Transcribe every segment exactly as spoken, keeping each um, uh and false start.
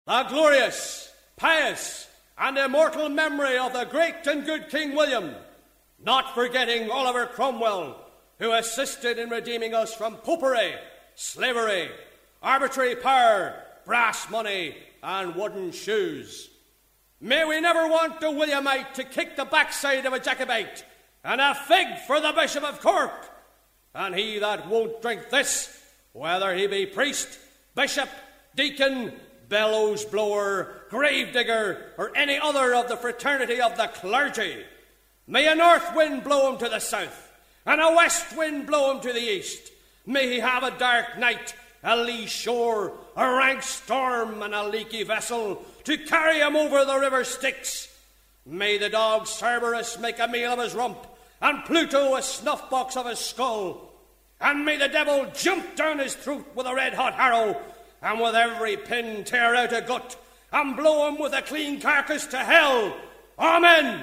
The glorious, pious, and immortal memory of the great and good King William, not forgetting Oliver Cromwell, who assisted in redeeming us from popery, slavery, arbitrary power, brass money, and wooden shoes. May we never want a Williamite to kick the backside of a Jacobite, and a fig for the Bishop of Cork. And he that won't drink this, whether he be priest, bishop, deacon, bellows blower, gravedigger, or any other of the fraternity of the clergy, may a north wind blow him to the south, and a west wind blow him to the east. May he have a dark night, a lee shore, a rank storm, and a leaky vessel to carry him over the river Styx. May the dog Cerberus make a meal of his rump, and Pluto a snuff-box of his skull. And may the devil jump down his throat with a red-hot harrow, and with every pin tear out a gut, and blow him with a clean carcass to hell. Amen.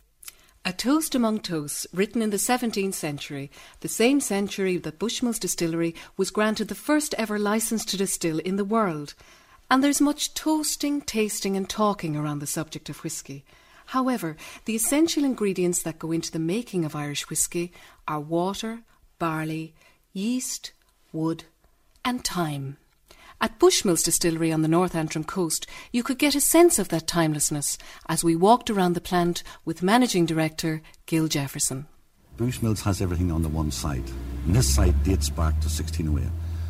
A toast among toasts, written in the seventeenth century, the same century that Bushmills Distillery was granted the first ever licence to distill in the world. And there's much toasting, tasting and talking around the subject of whisky. However, the essential ingredients that go into the making of Irish whisky are water, barley, yeast, wood and thyme. At Bushmills Distillery on the North Antrim coast, you could get a sense of that timelessness as we walked around the plant with Managing Director Gil Jefferson. Bushmills has everything on the one site, and this site dates back to sixteen oh eight.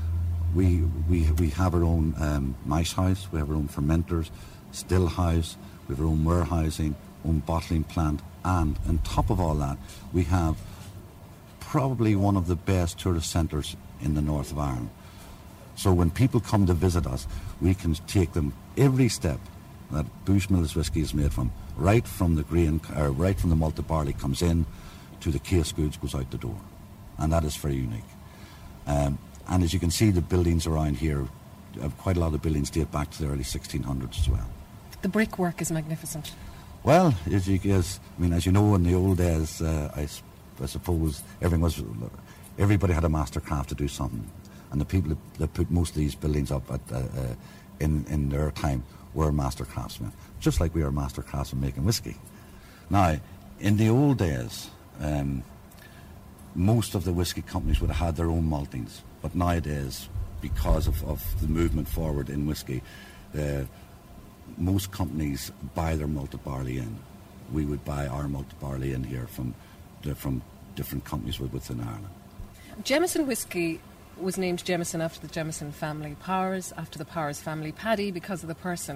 We we we have our own um, mash house, we have our own fermenters, still house, we have our own warehousing, own bottling plant, and on top of all that, we have probably one of the best tourist centres in the north of Ireland. So when people come to visit us, we can take them every step that Bushmills whisky is made from, right from the grain, or right from the malted barley comes in to the case goods goes out the door, and that is very unique. Um, and as you can see, the buildings around here, uh, quite a lot of buildings date back to the early sixteen hundreds as well. The brickwork is magnificent. Well, as you guess, I mean, as you know, in the old days, uh, I, I suppose everything was, everybody had a master craft to do something. And the people that put most of these buildings up at, uh, uh, in, in their time were master craftsmen, just like we are master craftsmen making whisky. Now, in the old days, um, most of the whisky companies would have had their own maltings, but nowadays, because of, of the movement forward in whisky, uh, most companies buy their malted barley in. We would buy our malted barley in here from, from different companies within Ireland. Jameson whisky was named Jameson after the Jameson family, Powers after the Powers family, Paddy because of the person.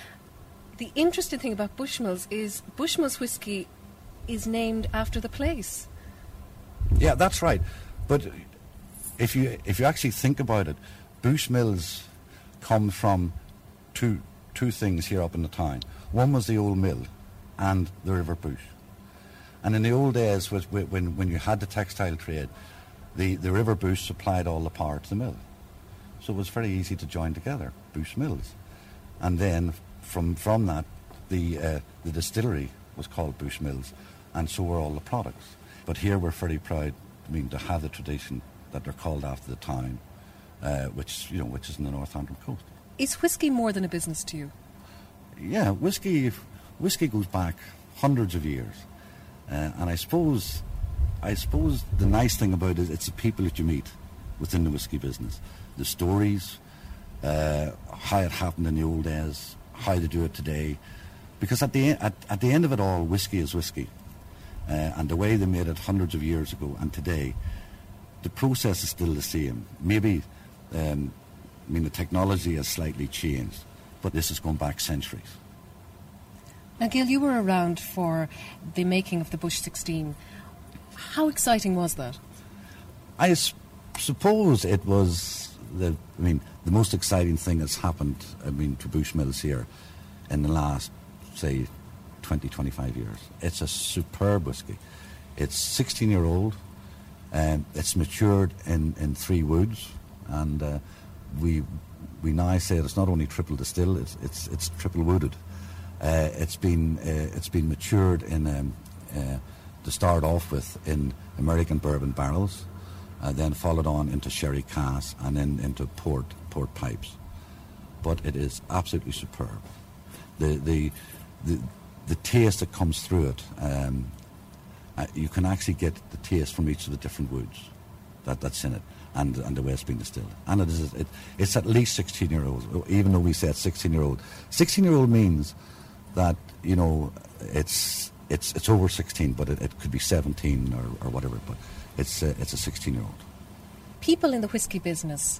The interesting thing about Bushmills is Bushmills whisky is named after the place. Yeah, that's right. But if you if you actually think about it, Bushmills come from two two things here up in the town. One was the old mill and the River Bush. And in the old days, when when you had the textile trade, The, the River Bush supplied all the power to the mill. So it was very easy to join together, Bushmills. And then from from that, the uh, the distillery was called Bushmills, and so were all the products. But here we're very proud, I mean, to have the tradition that they're called after the town, uh, which, you know, which is in the North Antrim coast. Is whisky more than a business to you? Yeah, whisky, whisky goes back hundreds of years. Uh, and I suppose... I suppose the nice thing about it, it's the people that you meet within the whisky business. The stories, uh, how it happened in the old days, how they do it today. Because at the, at, at the end of it all, whisky is whisky. Uh, and the way they made it hundreds of years ago and today, the process is still the same. Maybe, um, I mean, the technology has slightly changed, but this has gone back centuries. Now, Gil, you were around for the making of the Bush sixteen. How exciting was that? I s- suppose it was the, I mean, the most exciting thing that's happened, I mean, to Bushmills here in the last, say, twenty, twenty-five years. It's a superb whisky. It's sixteen year old. Um, it's matured in, in three woods, and uh, we we now say it's not only triple distilled, it's it's, it's triple wooded. Uh, it's been uh, it's been matured in. Um, uh, to start off with in American bourbon barrels, uh, then followed on into sherry casks and then into port port pipes. but it is absolutely superb. The the the, the taste that comes through it, um, uh, you can actually get the taste from each of the different woods that, that's in it, and and the way it's being distilled. And it is it, it's at least sixteen year old, even though we say it's sixteen year old. sixteen year old means that, you know, it's it's it's over sixteen, but it, it could be seventeen or, or whatever. But it's uh, it's a sixteen year old. People in the whisky business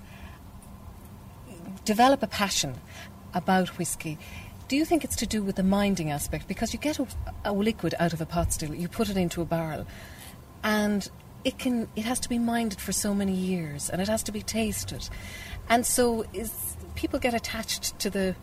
develop a passion about whisky. Do you think it's to do with the minding aspect? Because you get a, a liquid out of a pot still, you put it into a barrel, and it can it has to be minded for so many years, and it has to be tasted, and so is people get attached to the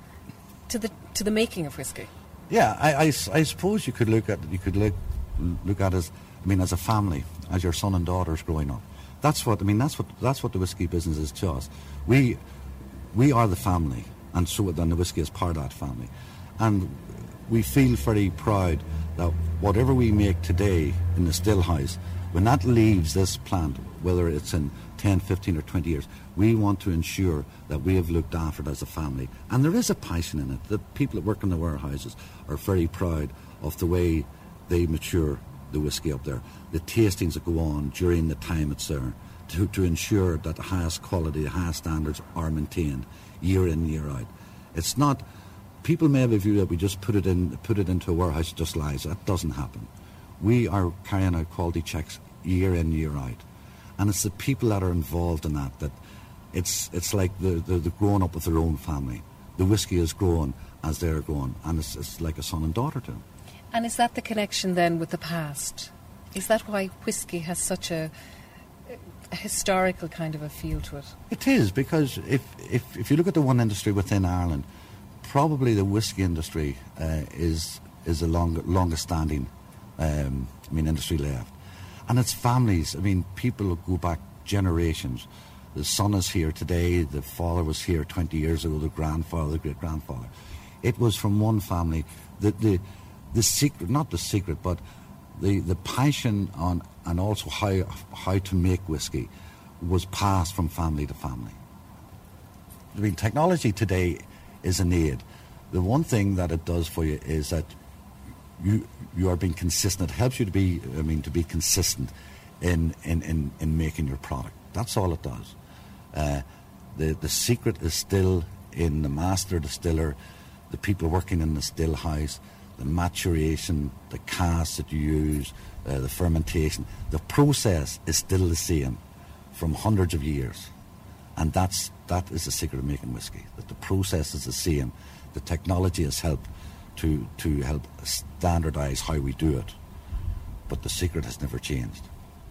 to the to the making of whisky. Yeah, I, I, I suppose you could look at you could look look at as I mean as a family, as your son and daughters growing up. That's what I mean. That's what that's what the whisky business is to us. We we are the family, and so then the whisky is part of that family, and we feel very proud that whatever we make today in the still house, when that leaves this plant, whether it's in ten, fifteen or twenty years, we want to ensure that we have looked after it as a family. And there is a passion in it. The people that work in the warehouses are very proud of the way they mature the whisky up there. The tastings that go on during the time it's there to, to ensure that the highest quality, the highest standards are maintained year in, year out. It's not, people may have a view that we just put it in, put it into a warehouse, it just lies. That doesn't happen. We are carrying out quality checks year in, year out. And it's the people that are involved in that, that it's it's like the, the, the growing up with their own family. The whisky is growing as they're growing, and it's, it's like a son and daughter to them. And is that the connection then with the past? Is that why whisky has such a, a historical kind of a feel to it? It is, because if, if, if you look at the one industry within Ireland, probably the whisky industry uh, is is the long, longest standing um, I mean, industry left. And it's families. I mean, people go back generations. The son is here today, the father was here twenty years ago, the grandfather, the great-grandfather. It was from one family. The, the, the secret, not the secret, but the, the passion on and also how, how to make whisky was passed from family to family. I mean, technology today is an aid. The one thing that it does for you is that you you are being consistent. It helps you to be, I mean, to be consistent in, in, in, in making your product. That's all it does. Uh, the, the secret is still in the master distiller, the people working in the still house, the maturation, the cask that you use, uh, the fermentation. The process is still the same from hundreds of years. And that's, that is the secret of making whiskey, that the process is the same. The technology has helped to, to help standardise how we do it. But the secret has never changed.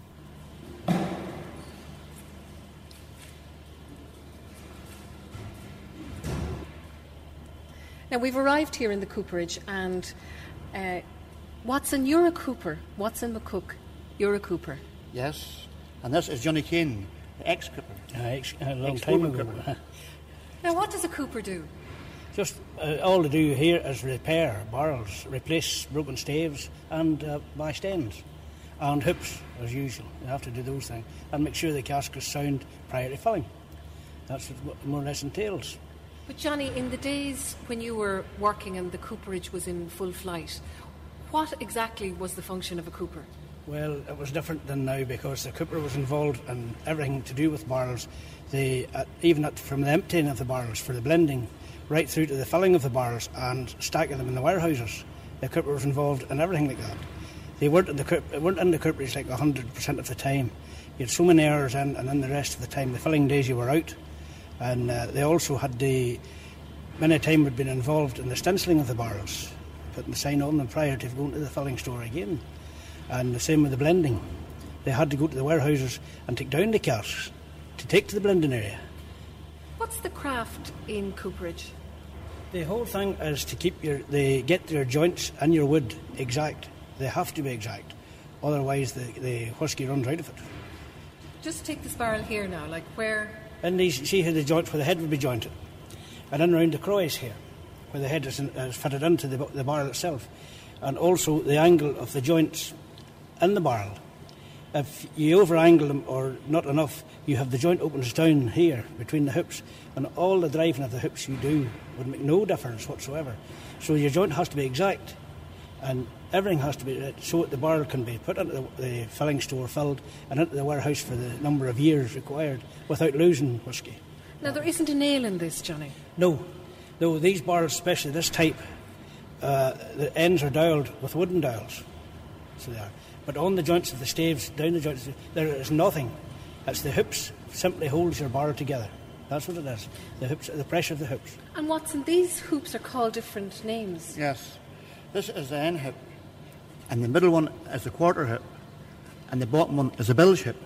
Now, we've arrived here in the cooperage, and uh, Watson, you're a cooper. Watson McCook, you're a cooper. Yes, and this is Johnny Kane, the ex-cooper. Uh, ex- a long time ago. Now, what does a cooper do? Just uh, all they do here is repair barrels, replace broken staves, and uh, buy stems. And hoops, as usual. You have to do those things. And make sure the cask is sound prior to filling. That's what it more or less entails. But Johnny, in the days when you were working and the cooperage was in full flight, what exactly was the function of a cooper? Well, it was different than now because the cooper was involved in everything to do with barrels. The, uh, even at, from the emptying of the barrels for the blending, right through to the filling of the barrels and stacking them in the warehouses. The cooper was involved in everything like that. They weren't in the, coop- weren't in the cooperage like one hundred percent of the time. You had so many hours in, and then the rest of the time, the filling days you were out. And uh, they also had the, many a time had been involved in the stenciling of the barrels, putting the sign on them prior to going to the filling store again. And the same with the blending. They had to go to the warehouses and take down the casks to take to the blending area. What's the craft in cooperage? The whole thing is to keep your, they get your joints and your wood exact. They have to be exact, otherwise the, the whisky runs out of it. Just take this barrel here now, like where? And these, see how the joints where the head would be jointed, and then round the croys here, where the head is, in, is fitted into the, the barrel itself, and also the angle of the joints in the barrel If you over-angle them or not enough, you have the joint opens down here between the hoops, and all the driving of the hoops you do would make no difference whatsoever. So your joint has to be exact, and everything has to be so that the barrel can be put into the, the filling store, filled, and into the warehouse for the number of years required without losing whisky. Now, there isn't a nail in this, Johnny. No. No, these barrels, especially this type, uh, the ends are dialed with wooden dials. So they are. But on the joints of the staves, down the joints, there is nothing. It's the hoops simply holds your barrel together. That's what it is. The hoops, the pressure of the hoops. And Watson, these hoops are called different names. Yes. This is the end hip, and the middle one is the quarter hip, and the bottom one is the bilge hip.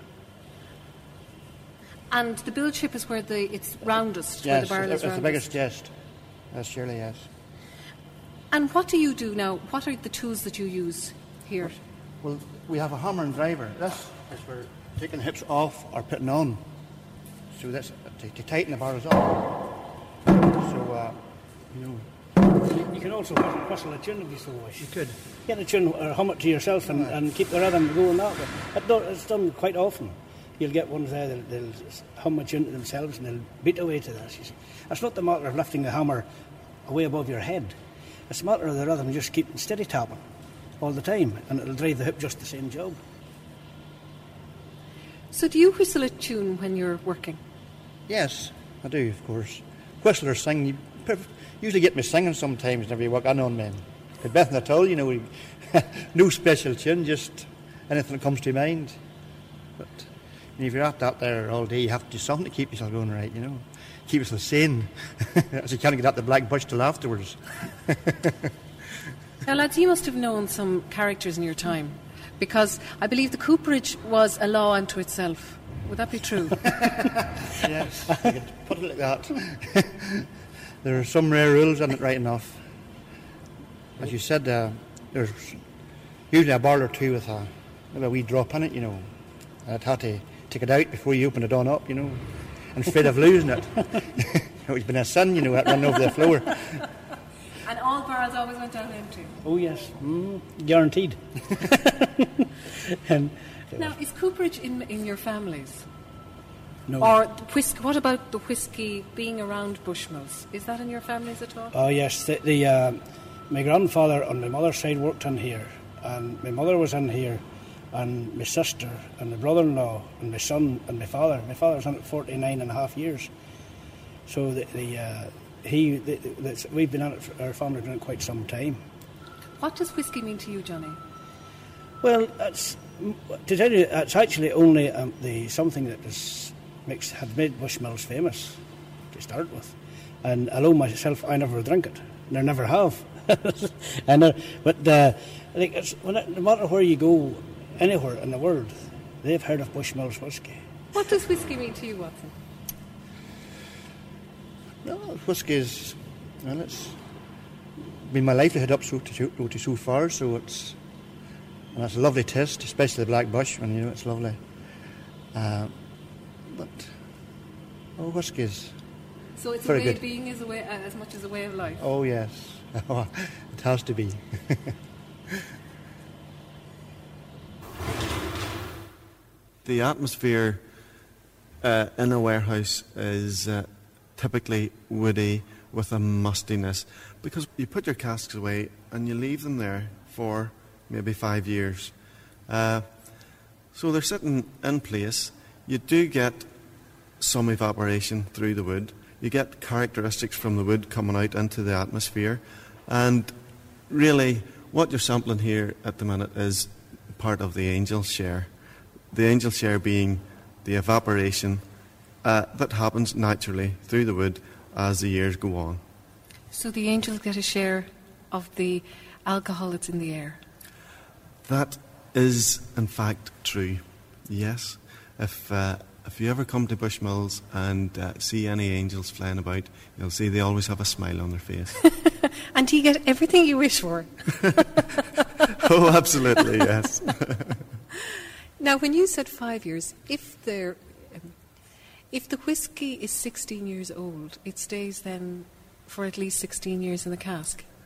And the bilge hip is where the it's roundest, Yes, where the barrel it's is the roundest. biggest, yes. Yes, surely, yes. And what do you do now? What are the tools that you use here? Well, we have a hammer and driver. This is for taking the hips off or putting on. So that's to, to tighten the barrels up. So, uh, you know. You can also whistle a tune if you so wish. You could. Get a tune or hum it to yourself and, and keep the rhythm going that way. It do, it's done quite often. You'll get ones there that they'll hum a tune to themselves and they'll beat away to this. You see. It's not the matter of lifting the hammer away above your head. It's a matter of the rhythm just keeping steady tapping all the time, and it'll drive the hip just the same job. So do you whistle a tune when you're working? Yes, I do, of course. Whistlers sing. You usually get me singing sometimes whenever you work on on men. But nothing at all, you know. No special tune, just anything that comes to mind. But if you're at that there all day, you have to do something to keep yourself going right, you know. Keep yourself sane. As you can't get out the black bush till afterwards. Now, lads, you must have known some characters in your time, because I believe the cooperage was a law unto itself. Would that be true? Yes, you could put it like that. There are some rare rules in it, right enough. As you said, uh, there's usually a barrel or two with a, maybe a wee drop in it, you know. I'd have to take it out before you open it on up, you know, and afraid of losing it. It's been a sin, you know, that run over the floor. And all barrels always went down empty? Oh, yes. Mm, guaranteed. and, uh, Now, is cooperage in, in your families? No. Or the whisk- what about the whisky being around Bushmills? Is that in your families at all? Oh, yes. The, the uh, my grandfather on my mother's side worked in here, and my mother was in here, and my sister, and my brother-in-law, and my son, and my father. My father was in it forty-nine and a half years. So the, the uh, he, the, the, we've been in it, for, our family been in it quite some time. What does whisky mean to you, Johnny? Well, it's, to tell you, it's actually only um, the something that is, makes had made Bushmills famous to start with. And although myself, I never drink it, and I never have. and uh, but uh, I think it's, when it, no matter where you go, anywhere in the world, they've heard of Bushmills whisky. What does whisky mean to you, Watson? No, whisky is, well, it's been my livelihood up so to, to, to so far, so it's, and it's a lovely taste, especially the Black Bush, and you know, it's lovely. Uh, but, oh, whisky is So it's very a way good. of being as, a way, uh, as much as a way of life? Oh, yes. It has to be. The atmosphere uh, in a warehouse is uh, typically woody with a mustiness, because you put your casks away and you leave them there for maybe five years. Uh, so they're sitting in place. You do get some evaporation through the wood. You get characteristics from the wood coming out into the atmosphere. And really, what you're sampling here at the minute is part of the angel share. The angel share being the evaporation uh, that happens naturally through the wood as the years go on. So the angels get a share of the alcohol that's in the air? That is, in fact, true. Yes. If uh, if you ever come to Bushmills and uh, see any angels flying about, you'll see they always have a smile on their face. And do you get everything you wish for? Oh, absolutely, yes. Now, when you said five years, if there, um, if the whisky is sixteen years old, it stays then for at least sixteen years in the cask?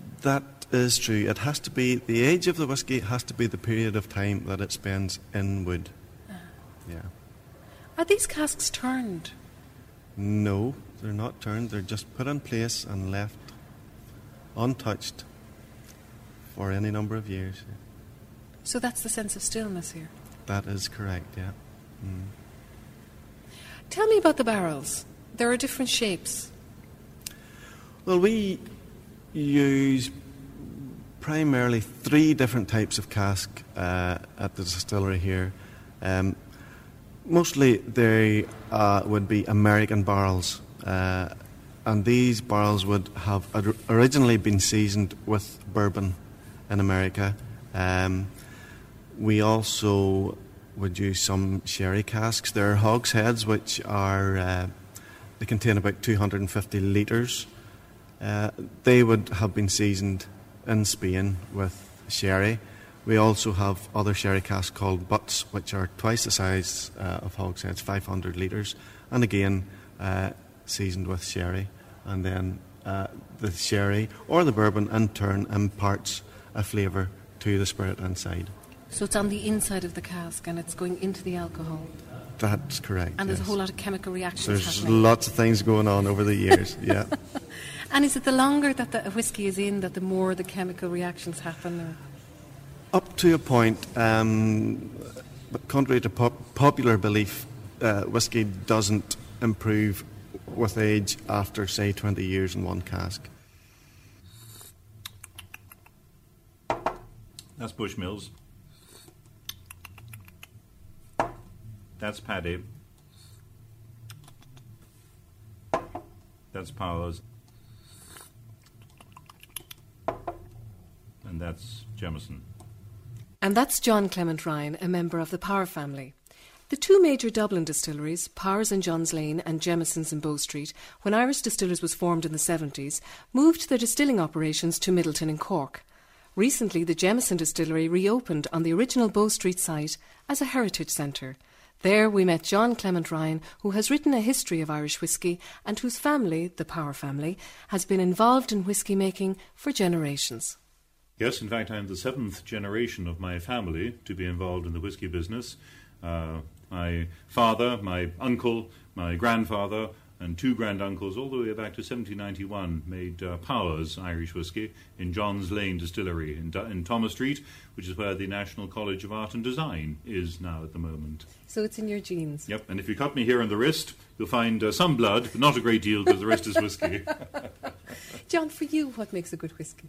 That is true. It has to be, the age of the whisky has to be the period of time that it spends in wood. Uh, yeah. Are these casks turned? No, they're not turned. They're just put in place and left untouched for any number of years. So that's the sense of stillness here? That is correct, yeah. Mm. Tell me about the barrels. There are different shapes. Well, we use primarily three different types of cask uh, at the distillery here. Um, mostly they uh, would be American barrels, uh, and these barrels would have ad- originally been seasoned with bourbon in America. Um, we also would use some sherry casks. There are hogsheads, which are uh, they contain about two hundred fifty litres. Uh, they would have been seasoned in Spain with sherry. We also have other sherry casks called butts, which are twice the size uh, of hogsheads, five hundred litres, and again uh, seasoned with sherry. And then uh, the sherry or the bourbon in turn imparts a flavour to the spirit inside. So it's on the inside of the cask and it's going into the alcohol? That's correct. And there's yes. a whole lot of chemical reactions There's happening. lots of things going on over the years, yeah. And is it the longer that the whisky is in that the more the chemical reactions happen? Or? Up to a point, um, but contrary to pop- popular belief, uh, whisky doesn't improve with age after, say, twenty years in one cask. That's Bushmills. That's Paddy. That's Powers. And that's Jameson. And that's John Clement Ryan, a member of the Power family. The two major Dublin distilleries, Powers in Johns Lane and Jameson's in Bow Street, when Irish Distillers was formed in the seventies, moved their distilling operations to Middleton in Cork. Recently, the Jameson distillery reopened on the original Bow Street site as a heritage centre. There we met John Clement Ryan, who has written a history of Irish whisky and whose family, the Power family, has been involved in whisky making for generations. Yes, in fact, I'm the seventh generation of my family to be involved in the whisky business. Uh, my father, my uncle, my grandfather, and two granduncles, all the way back to seventeen ninety-one, made uh, Powers Irish whisky in Johns Lane Distillery in, in Thomas Street, which is where the National College of Art and Design is now at the moment. So it's in your genes? Yep, and if you cut me here on the wrist, you'll find uh, some blood, but not a great deal because the rest is whisky. John, for you, what makes a good whisky?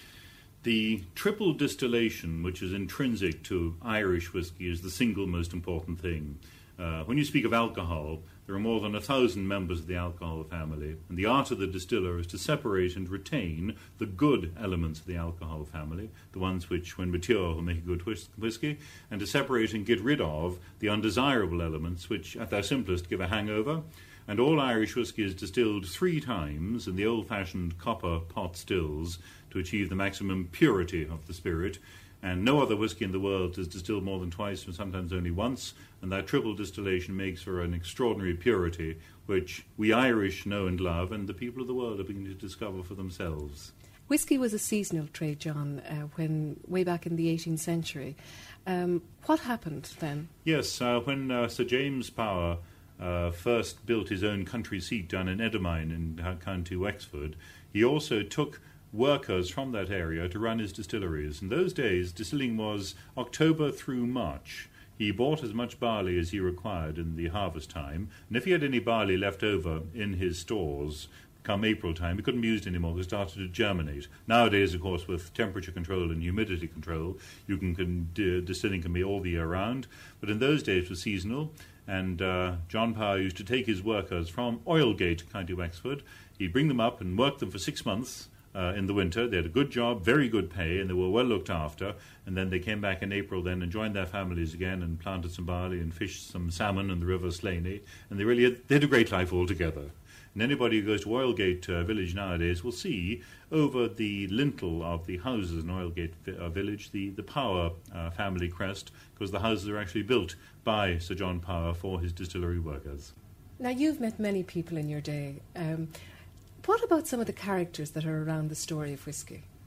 The triple distillation, which is intrinsic to Irish whisky, is the single most important thing. Uh, when you speak of alcohol, there are more than a thousand members of the alcohol family, and the art of the distiller is to separate and retain the good elements of the alcohol family, the ones which, when mature, will make a good whis- whisky, and to separate and get rid of the undesirable elements which, at their simplest, give a hangover. And all Irish whisky is distilled three times in the old-fashioned copper pot stills to achieve the maximum purity of the spirit. And no other whisky in the world is distilled more than twice and sometimes only once, and that triple distillation makes for an extraordinary purity which we Irish know and love, and the people of the world are beginning to discover for themselves. Whisky was a seasonal trade, John, uh, when way back in the eighteenth century. Um, what happened then? Yes, uh, when uh, Sir James Power uh, first built his own country seat down in Eddermine in uh, County Wexford, he also took workers from that area to run his distilleries. In those days, distilling was October through March. He bought as much barley as he required in the harvest time, and if he had any barley left over in his stores come April time, it couldn't be used anymore because it started to germinate. Nowadays, of course, with temperature control and humidity control, you can, can uh, distilling can be all the year round, but in those days it was seasonal, and uh, John Power used to take his workers from Oilgate, County Wexford. He'd bring them up and work them for six months, Uh, in the winter. They had a good job, very good pay, and they were well looked after. And then they came back in April then and joined their families again and planted some barley and fished some salmon in the River Slaney. And they really had, they had a great life altogether. And anybody who goes to Oilgate uh, village nowadays will see over the lintel of the houses in Oilgate vi- uh, village the, the Power uh, family crest, because the houses are actually built by Sir John Power for his distillery workers. Now, you've met many people in your day. Um, What about some of the characters that are around the story of whisky?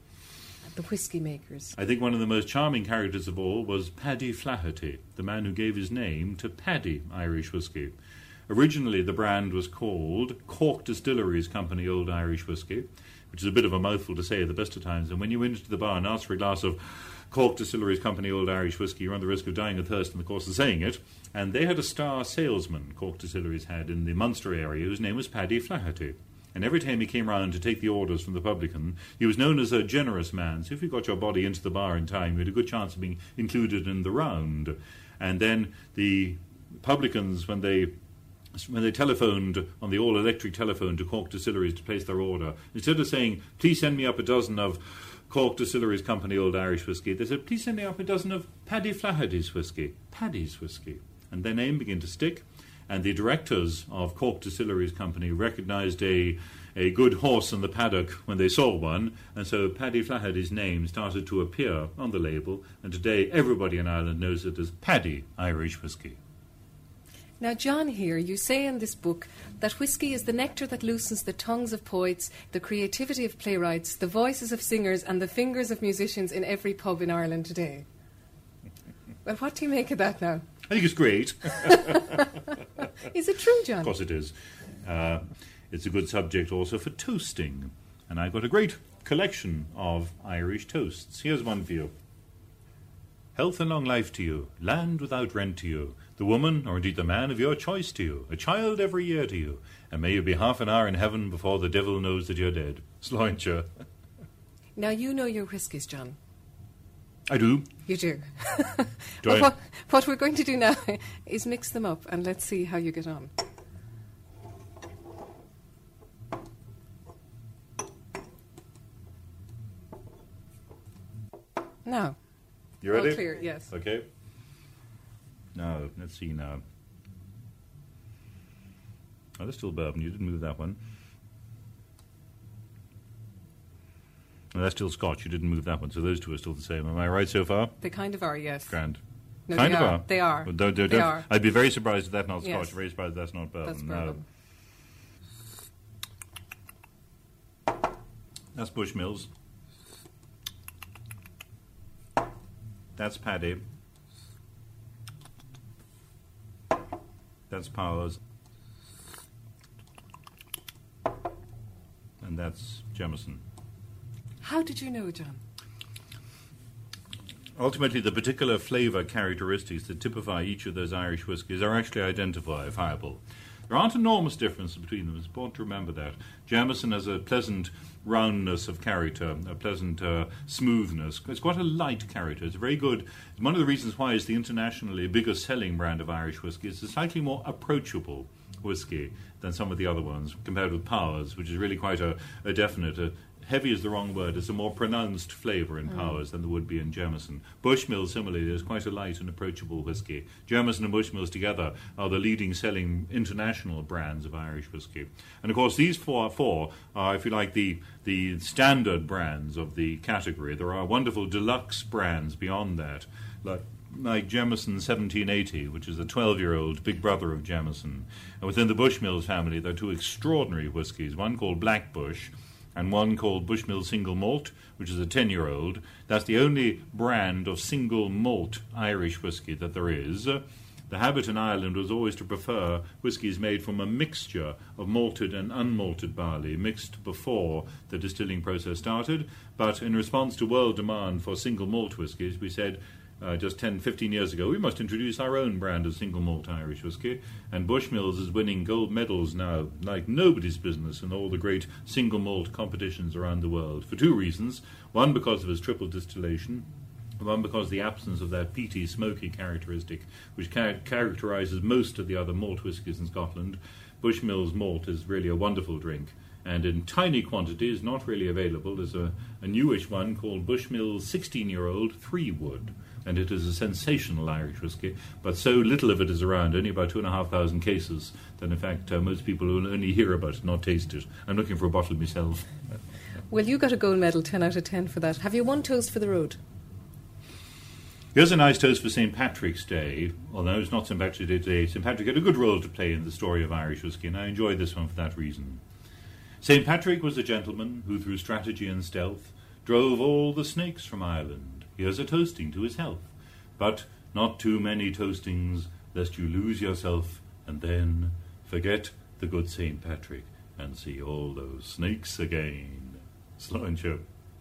the whisky makers. I think one of the most charming characters of all was Paddy Flaherty, the man who gave his name to Paddy Irish Whisky. Originally, the brand was called Cork Distilleries Company Old Irish Whisky, which is a bit of a mouthful to say at the best of times. And when you went into the bar and asked for a glass of Cork Distilleries Company Old Irish Whisky, you run the risk of dying of thirst in the course of saying it. And they had a star salesman, Cork Distilleries had, in the Munster area, whose name was Paddy Flaherty. And every time he came round to take the orders from the publican, he was known as a generous man. So if you got your body into the bar in time, you had a good chance of being included in the round. And then the publicans, when they when they telephoned on the all-electric telephone to Cork Distilleries to place their order, instead of saying, please send me up a dozen of Cork Distilleries Company Old Irish Whisky, they said, please send me up a dozen of Paddy Flaherty's Whisky, Paddy's Whisky. And their name began to stick, and the directors of Cork Distilleries Company recognised a, a good horse in the paddock when they saw one, and so Paddy Flaherty's name started to appear on the label, and today everybody in Ireland knows it as Paddy Irish Whisky. Now, John, here, you say in this book that whisky is the nectar that loosens the tongues of poets, the creativity of playwrights, the voices of singers, and the fingers of musicians in every pub in Ireland today. Well, what do you make of that now? I think it's great. Is it true, John? Of course it is. Uh, it's a good subject also for toasting. And I've got a great collection of Irish toasts. Here's one for you. Health and long life to you, land without rent to you, the woman, or indeed the man of your choice to you, a child every year to you, and may you be half an hour in heaven before the devil knows that you're dead. Sláinte. Now, you know your whiskies, John. I do. You do. do well, I? What, what we're going to do now is mix them up, and let's see how you get on. Now. You ready? All clear, yes. Okay. Now, let's see now. Oh, there's still bourbon. You didn't move that one. Oh, that's still Scotch. You didn't move that one. So those two are still the same. Am I right so far? They kind of are, yes. Grand. No, kind they of are. are. They are. Well, don't, don't, they don't. are. I'd be very surprised if that's not Scotch. Yes. Very surprised if that's not bourbon. That's bourbon. No. That's Bushmills. That's Paddy. That's Powers. And that's Jameson. How did you know, John? Ultimately, the particular flavour characteristics that typify each of those Irish whiskies are actually identifiable. There aren't enormous differences between them. It's important to remember that. Jameson has a pleasant roundness of character, a pleasant uh, smoothness. It's quite a light character. It's very good. One of the reasons why it's the internationally biggest selling brand of Irish whiskey is it's a slightly more approachable whiskey than some of the other ones, compared with Powers, which is really quite a, a definite, a, heavy is the wrong word, it's a more pronounced flavour in mm. Powers than there would be in Jameson. Bushmills, similarly, is quite a light and approachable whiskey. Jameson and Bushmills together are the leading selling international brands of Irish whiskey. And of course, these four, four are, if you like, the, the standard brands of the category. There are wonderful deluxe brands beyond that, like like Jameson seventeen eighty, which is the twelve-year-old big brother of Jameson. And within the Bushmills family, there are two extraordinary whiskies, one called Black Bush, and one called Bushmill Single Malt, which is a ten-year-old. That's the only brand of single malt Irish whisky that there is. Uh, the habit in Ireland was always to prefer whiskies made from a mixture of malted and unmalted barley, mixed before the distilling process started. But in response to world demand for single malt whiskies, we said, Uh, just ten, fifteen years ago, we must introduce our own brand of single malt Irish whisky, and Bushmills is winning gold medals now like nobody's business in all the great single malt competitions around the world for two reasons. One, because of its triple distillation, one, because of the absence of that peaty, smoky characteristic which char- characterises most of the other malt whiskies in Scotland. Bushmills malt is really a wonderful drink, and in tiny quantities, not really available. There's a, a newish one called Bushmills sixteen-year-old Three Wood, and it is a sensational Irish whisky, but so little of it is around, only about two and a half thousand cases, that in fact uh, most people will only hear about it, not taste it. I'm looking for a bottle myself. Well, you got a gold medal, ten out of ten for that. Have you one toast for the road? Here's a nice toast for Saint Patrick's Day, although it's not Saint Patrick's Day today. Saint Patrick had a good role to play in the story of Irish whisky, and I enjoy this one for that reason. Saint Patrick was a gentleman who, through strategy and stealth, drove all the snakes from Ireland. Here's a toasting to his health. But not too many toastings, lest you lose yourself and then forget the good Saint Patrick and see all those snakes again. Sláinte.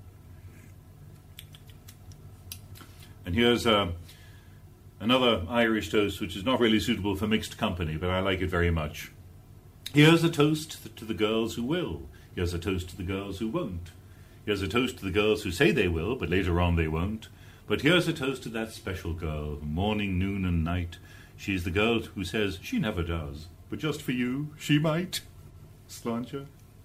And here's uh, another Irish toast which is not really suitable for mixed company, but I like it very much. Here's a toast to the girls who will. Here's a toast to the girls who won't. Here's a toast to the girls who say they will, but later on they won't. But here's a toast to that special girl, morning, noon and night. She's the girl who says she never does, but just for you, she might. Sláinte.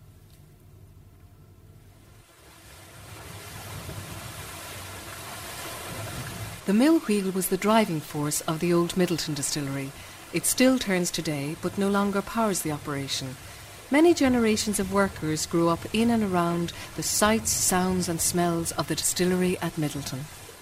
The mill wheel was the driving force of the old Midleton distillery. It still turns today, but no longer powers the operation. Many generations of workers grew up in and around the sights, sounds and smells of the distillery at Midleton.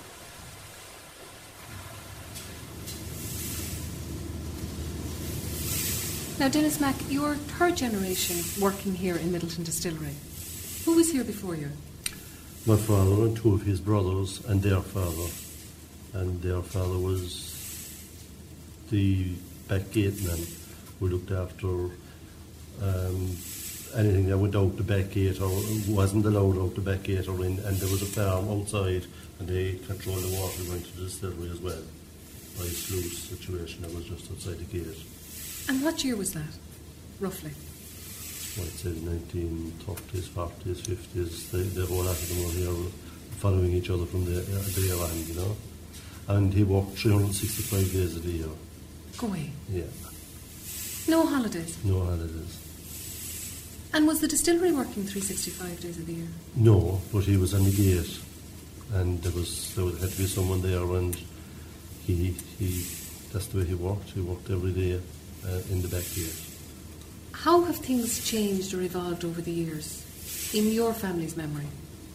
Now, Dennis Mack, you're third generation working here in Midleton Distillery. Who was here before you? My father and two of his brothers and their father. And their father was the back gate man who looked after um, anything that went out the back gate or wasn't allowed out the back gate, or in, and there was a farm outside and they controlled the water going to the distillery as well. By a sluice situation that was just outside the gate. And what year was that, roughly? Well, I'd say nineteen thirties, forties, fifties. They, the whole lot of them were here following each other from the, uh, the other hand, you know. And he worked three hundred sixty-five days of the year. Go away. Yeah. No holidays? No holidays. And was the distillery working three hundred sixty-five days of the year? No, but he was on the gate. And there was there had to be someone there, and he, he that's the way he worked. He worked every day uh, in the back gate. How have things changed or evolved over the years, in your family's memory?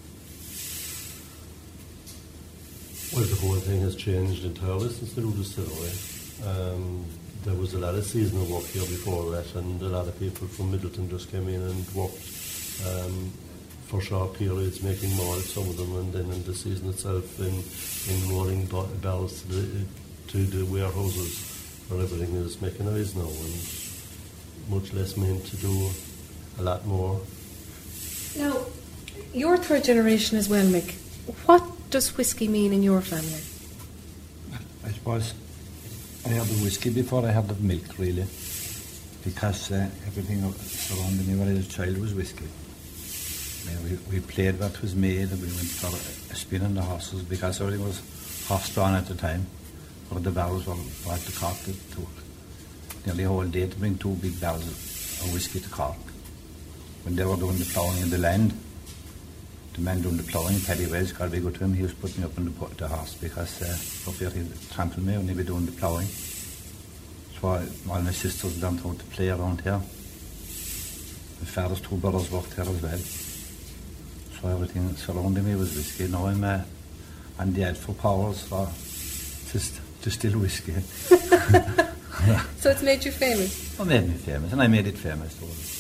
Well, the whole thing has changed entirely since the distillery. Um, there was a lot of seasonal work here before that, and a lot of people from Midleton just came in and worked um, for short periods, making malt, some of them, and then in the season itself in, in rolling barrels to the, to the warehouses where everything is mechanised now, and much less men to do a lot more. Now, you're third generation as well, Mick. What does whiskey mean in your family? I suppose I had the whiskey before I had the milk, really, because uh, everything surrounding me when I was a child was whiskey. Uh, we, we played what was made, and we went for a spin on the horses because everything was horse-drawn at the time, or the barrels were brought to Cork. It took nearly a whole day to bring two big barrels of whiskey to Cork. When they were doing the ploughing in the land, the man doing the ploughing, Paddy Wells, God be good to him, he was putting me up on the, the horse because uh, for fear he'd trample me when he'd be doing the ploughing. So I, all my sisters learned how to play around here. My father's two brothers worked here as well. So everything surrounding me was whiskey. Now I'm uh, on the ad for powers for just to still whiskey. Yeah. So it's made you famous? Well, it made me famous, and I made it famous.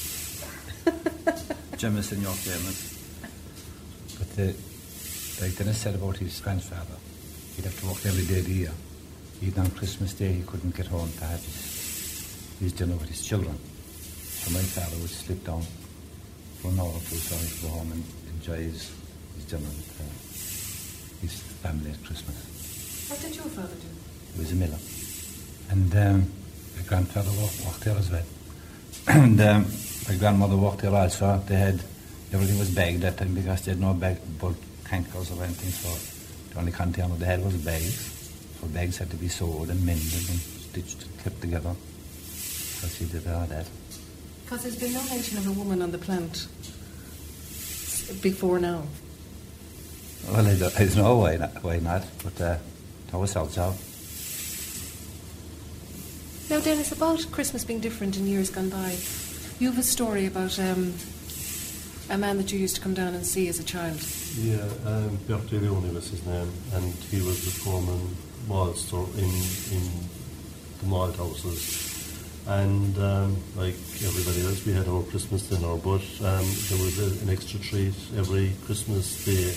Jameson, you're famous. But uh, like Dennis said about his grandfather, he'd have to work every day of the year. Even on Christmas Day, he couldn't get home to have his, his dinner with his children. So my father would slip down for an hour or two so he could go home and enjoy his, his dinner with uh, his family at Christmas. What did your father do? He was a miller. And um, my grandfather worked, worked there as well. And um, my grandmother worked there also. They had, everything was bagged that time because they had no bag, bulk tankers or anything, so the only container they had was bags. So bags had to be sewed and mended and stitched and kept together. So she did all that. Because there's been no mention of a woman on the plant before now. Well, I don't, I don't know why not, why not, but uh, that was our job. Now, Dennis, about Christmas being different in years gone by, you have a story about um, a man that you used to come down and see as a child. Yeah, um, Bertie Leone was his name, and he was the foreman maltster in, in the malt houses. And um, like everybody else, we had our Christmas dinner, but um, there was a, an extra treat every Christmas day.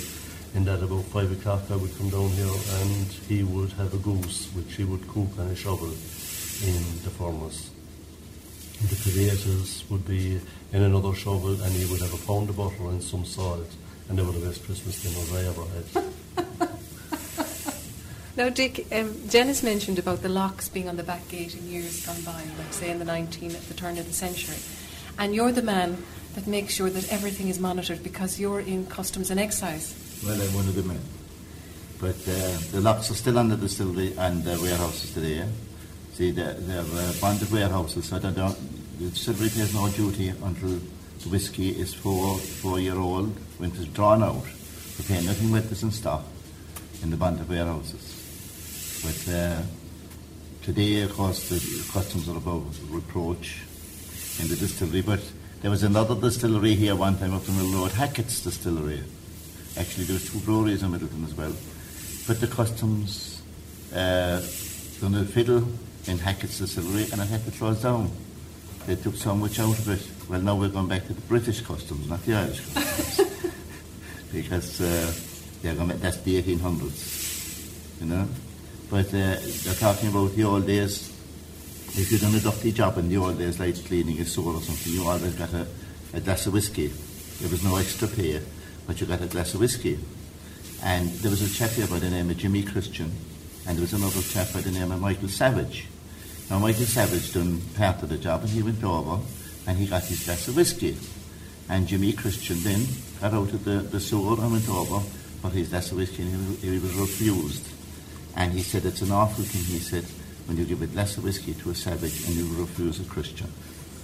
And at about five o'clock I would come down here and he would have a goose which he would cook on a shovel in the furnace. The potatoes would be in another shovel and he would have a pound of butter and some salt, and they were the best Christmas dinners I ever had. Now, Dick, um, Jen has mentioned about the locks being on the back gate in years gone by, like say in the nineteen at the turn of the century. And you're the man that makes sure that everything is monitored because you're in Customs and Excise. Well, I'm one of the men. But uh, the locks are still on the distillery and the warehouses today. See, they're, they're uh, bonded warehouses, so they don't, the distillery pays no duty until the whiskey is four, four year old, when it's drawn out. We pay nothing with this in stock in the bonded warehouses. But uh, today, of course, the customs are above reproach in the distillery. But there was another distillery here one time up the Mill Road, Hackett's Distillery. Actually, there was two breweries in Middleton as well. But the customs uh, done a fiddle in Hackett's Distillery and it had to close down. They took so much out of it. Well, now we're going back to the British customs, not the Irish customs. Because uh, they're going to, that's the eighteen hundreds, you know. But uh, they're talking about the old days. If you'd done a dirty job in the old days, like cleaning a sewer or something, you always got a, a glass of whiskey. There was no extra pay, but you got a glass of whiskey. And there was a chap here by the name of Jimmy Christian, and there was another chap by the name of Michael Savage. Now, Michael Savage done part of the job, and he went over, and he got his glass of whiskey. And Jimmy Christian then got out of the, the sewer and went over for his glass of whiskey, and he, he was refused. And he said, it's an awful thing, he said, when you give a glass of whiskey to a savage and you refuse a Christian.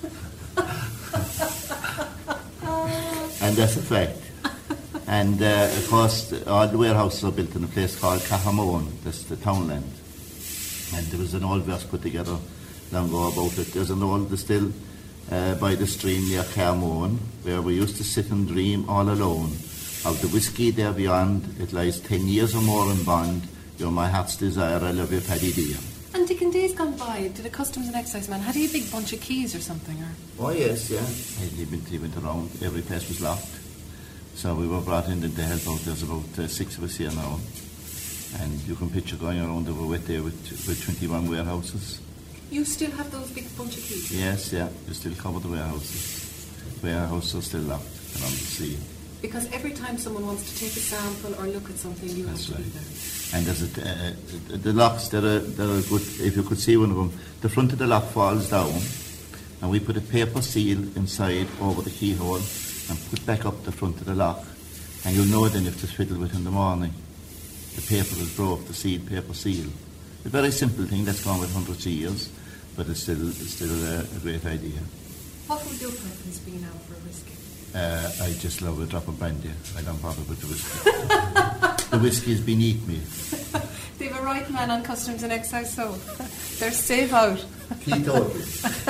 And that's a fact. And uh, of course, all the warehouses are built in a place called Cahamone, that's the townland. And there was an old verse put together long ago about it. There's an old distill uh, by the stream near Cahamone, where we used to sit and dream all alone of the whiskey there beyond. It lies ten years or more in bond. You're my heart's desire, I love you, Paddy dear. And Dick, in days gone by, did a Customs and Excise man, had he a big bunch of keys or something? Or? Oh yes, yeah. He went, he went around, every place was locked. So we were brought in to help out. There's about uh, six of us here now. And you can picture going around over wet there with, with twenty-one warehouses. You still have those big bunch of keys? Yes, yeah. You still cover the warehouses. Warehouses are still locked and on the sea. Because every time someone wants to take a sample or look at something, you That's have to right. be there. And there's a, uh, the locks, they're a, they're a good, if you could see one of them, the front of the lock falls down and we put a paper seal inside over the keyhole and put back up the front of the lock, and you'll know then if to fiddle with in the morning. The paper is broke, the sealed paper seal. A very simple thing that's gone with hundreds of years, but it's still, it's still a, a great idea. What would your preference be now for a whiskey? Uh, I just love a drop of brandy. I don't bother with the whiskey. The whiskey is beneath me. They've a right man on Customs and Excise, so they're safe out. Keith Audrey.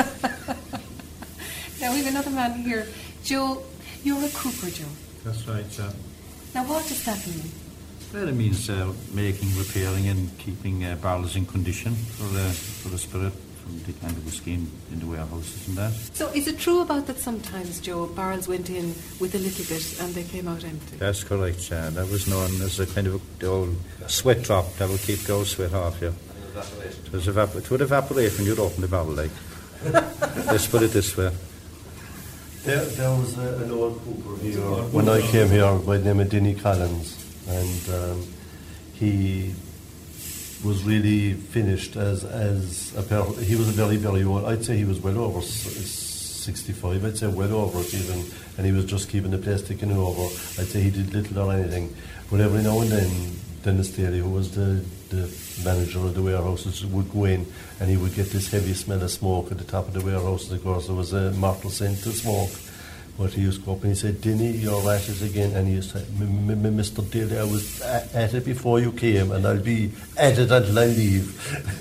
Now we have another man here. Joe, you're a cooper, Joe. That's right, yeah. Now what does that mean? Well, it means uh, making, repairing and keeping uh, barrels in condition for the, for the spirit from the kind of whiskey in, in the warehouses and that. So is it true about that sometimes, Joe, barrels went in with a little bit and they came out empty? That's correct, yeah. That was known as a kind of a, the old sweat drop that would keep the old sweat off you. It, was evap- it would evaporate when you'd open the barrel, like. Let's put it this way. There, there was a, an old cooper here when I came here by the name of Denny Collins, and um, he was really finished as as a per- he was a very very old. I'd say he was well over sixty-five. I'd say well over it even, and he was just keeping the place ticking over. I'd say he did little or anything, but every now and then Dennis Daly, who was the the manager of the warehouses, would go in and he would get this heavy smell of smoke at the top of the warehouses. Of course, there was a mortal scent of smoke. But he used to go up and he said, Denny, you're at it again. And he used to say, Mister Daly, I was at it before you came and I'll be at it until I leave.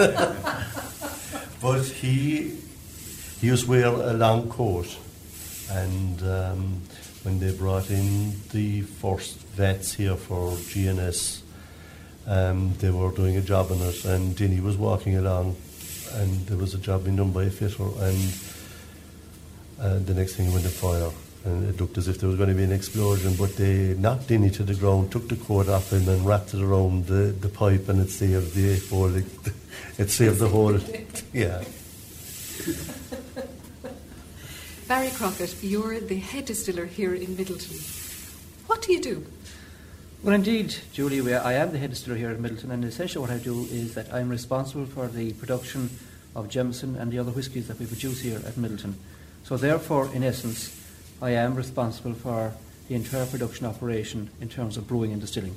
But he, he used to wear a long coat. And um, when they brought in the first vats here for G N S, um, they were doing a job on it. And Denny was walking along and there was a job being done by a fitter. And Uh, the next thing he went to fire, and it looked as if there was going to be an explosion, but they knocked Dinny to the ground, took the cord off him and wrapped it around the, the pipe, and it saved the whole, it saved the whole, yeah. Barry Crockett, you're the head distiller here in Middleton. What do you do? Well, indeed, Julie, we are, I am the head distiller here at Middleton, and essentially what I do is that I'm responsible for the production of Jameson and the other whiskies that we produce here at Middleton. So therefore, in essence, I am responsible for the entire production operation in terms of brewing and distilling.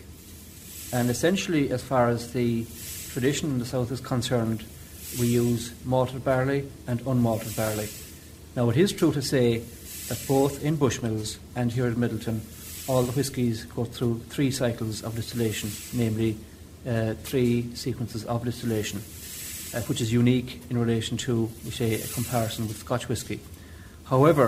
And essentially, as far as the tradition in the south is concerned, we use malted barley and unmalted barley. Now, it is true to say that both in Bushmills and here at Middleton, all the whiskies go through three cycles of distillation, namely uh, three sequences of distillation, uh, which is unique in relation to, we say, a comparison with Scotch whisky. However,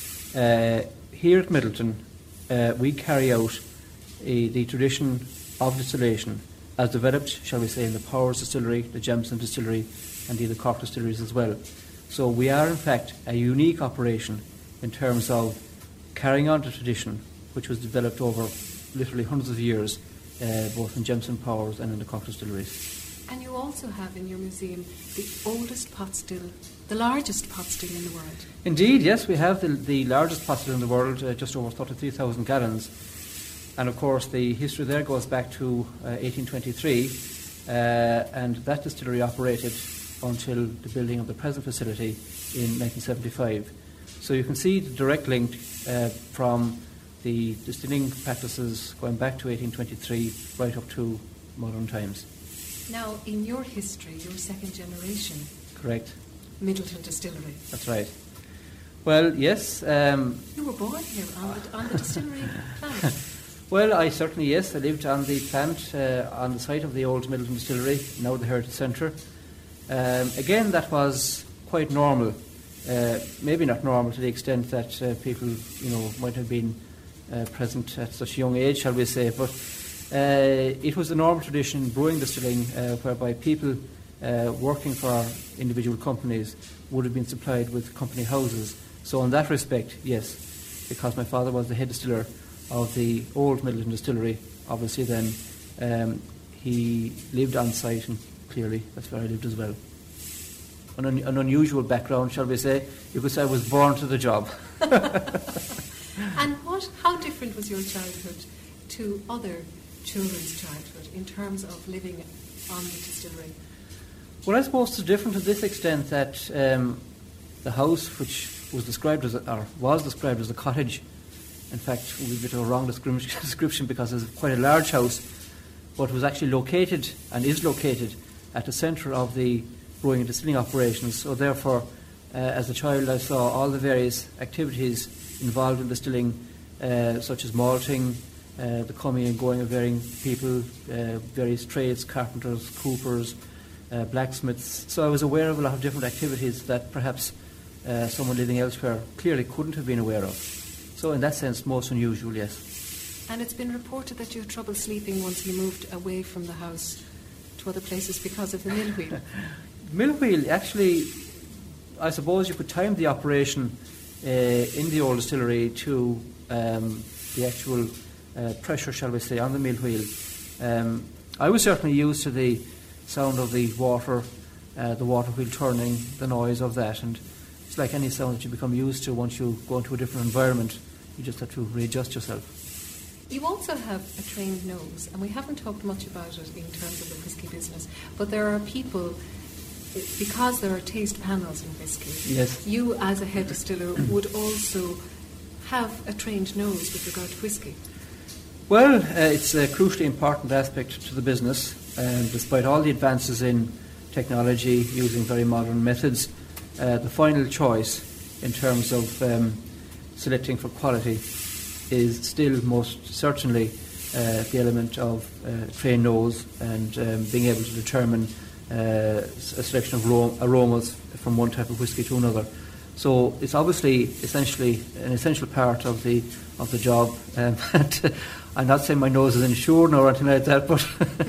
uh, here at Middleton, uh, we carry out a, the tradition of distillation as developed, shall we say, in the Powers Distillery, the Jameson Distillery, and the, the Cork distilleries as well. So we are, in fact, a unique operation in terms of carrying on the tradition, which was developed over literally hundreds of years, uh, both in Jameson Powers and in the Cork distilleries. And you also have in your museum the oldest pot still, the largest pot still in the world. Indeed, yes, we have the, the largest pot still in the world, uh, just over thirty-three thousand gallons. And of course, the history there goes back to uh, eighteen twenty-three, uh, and that distillery operated until the building of the present facility in nineteen seventy-five. So you can see the direct link uh, from the distilling practices going back to eighteen twenty-three right up to modern times. Now, in your history, you're second generation. Correct. Middleton Distillery. That's right. Well, yes. Um, you were born here on the, on the distillery plant. Well, I certainly, yes. I lived on the plant, uh, on the site of the old Middleton Distillery, now the Heritage Centre. Um, again, that was quite normal. Uh, maybe not normal to the extent that uh, people, you know, might have been uh, present at such a young age, shall we say. But uh, it was a normal tradition in brewing distilling, uh, whereby people uh, working for individual companies would have been supplied with company houses. So in that respect, yes, because my father was the head distiller of the old Middleton Distillery, obviously then um, he lived on site, and clearly that's where I lived as well. An, un- an unusual background, shall we say. You could say I was born to the job. And what? How different was your childhood to other children's childhood in terms of living on the distillery? Well, I suppose it's different to this extent that um, the house, which was described as a, or was described as a cottage, in fact, we bit of a wrong description because it's quite a large house, but was actually located and is located at the centre of the brewing and distilling operations. So therefore, uh, as a child, I saw all the various activities involved in distilling, uh, such as malting, uh, the coming and going of varying people, uh, various trades, carpenters, coopers, uh, blacksmiths. So I was aware of a lot of different activities that perhaps uh, someone living elsewhere clearly couldn't have been aware of. So in that sense, most unusual, yes. And it's been reported that you had trouble sleeping once you moved away from the house to other places because of the mill wheel. Mill wheel, actually, I suppose you could time the operation uh, in the old distillery to um, the actual uh, pressure, shall we say, on the mill wheel. Um, I was certainly used to the sound of the water, uh, the water wheel turning, the noise of that, and it's like any sound that you become used to once you go into a different environment. You just have to readjust yourself. You also have a trained nose, and we haven't talked much about it in terms of the whisky business, but there are people, because there are taste panels in whisky, yes, you as a head distiller would also have a trained nose with regard to whisky. Well, uh, it's a crucially important aspect to the business, and despite all the advances in technology, using very modern methods, uh, the final choice in terms of um, selecting for quality is still most certainly uh, the element of uh, trained nose and um, being able to determine uh, a selection of ro- aromas from one type of whisky to another. So it's obviously essentially an essential part of the of the job. Um, and I'm not saying my nose is insured or anything like that, but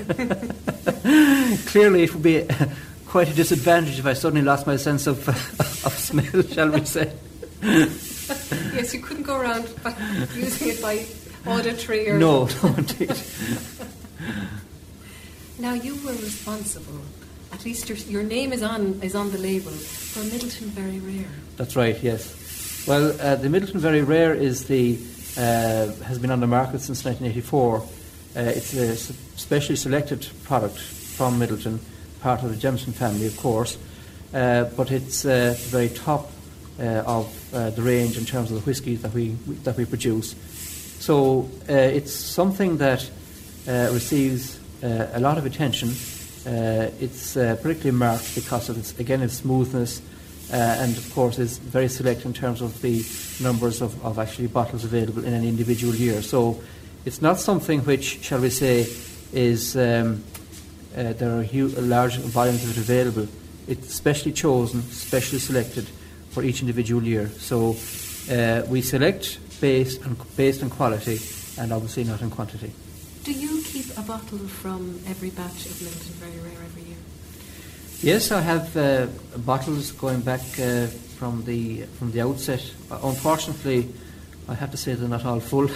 clearly it would be quite a disadvantage if I suddenly lost my sense of, of smell, shall we say. Yes, you couldn't go around by using it by auditory or... No, no, indeed. Now, you were responsible, at least your, your name is on is on the label, for Middleton Very Rare. That's right, yes. Well, uh, the Middleton Very Rare is the uh, has been on the market since nineteen eighty-four. Uh, it's a s- specially selected product from Middleton, part of the Jameson family, of course, uh, but it's uh, the very top uh, of uh, the range in terms of the whiskies that we, we that we produce. So uh, it's something that uh, receives uh, a lot of attention. Uh, it's uh, particularly marked because of its, again, its smoothness, uh, and of course is very select in terms of the numbers of, of actually bottles available in an individual year. So it's not something which, shall we say, is um, uh, there are huge, large volumes of it available. It's specially chosen, specially selected for each individual year. So uh, we select based on, based on quality and obviously not on quantity. Do you keep a bottle from every batch of Middleton Very Rare every year? Yes, I have uh, bottles going back uh, from the from the outset. Uh, unfortunately, I have to say they're not all full.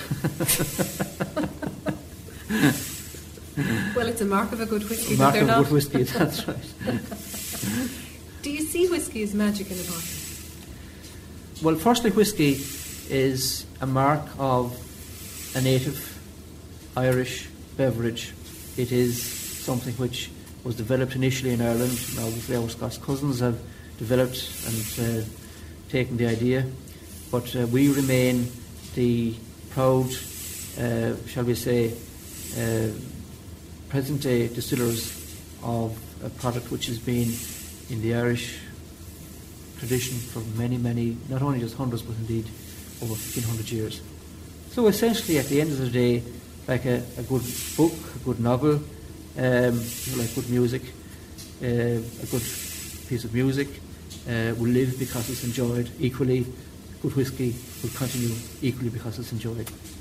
Well, it's a mark of a good whiskey. Mark that they're of not. good whiskey, that's right. Do you see whiskey as magic in a bottle? Well, firstly, whiskey is a mark of a native Irish beverage. It is something which was developed initially in Ireland. Now, obviously, our Scots cousins have developed and uh, taken the idea, but uh, we remain the proud, uh, shall we say, uh, present-day distillers of a product which has been in the Irish tradition for many, many, not only just hundreds, but indeed over fifteen hundred years. So essentially, at the end of the day, like a, a good book, a good novel, um, like good music, uh, a good piece of music uh, will live because it's enjoyed equally. Good whiskey will continue equally because it's enjoyed.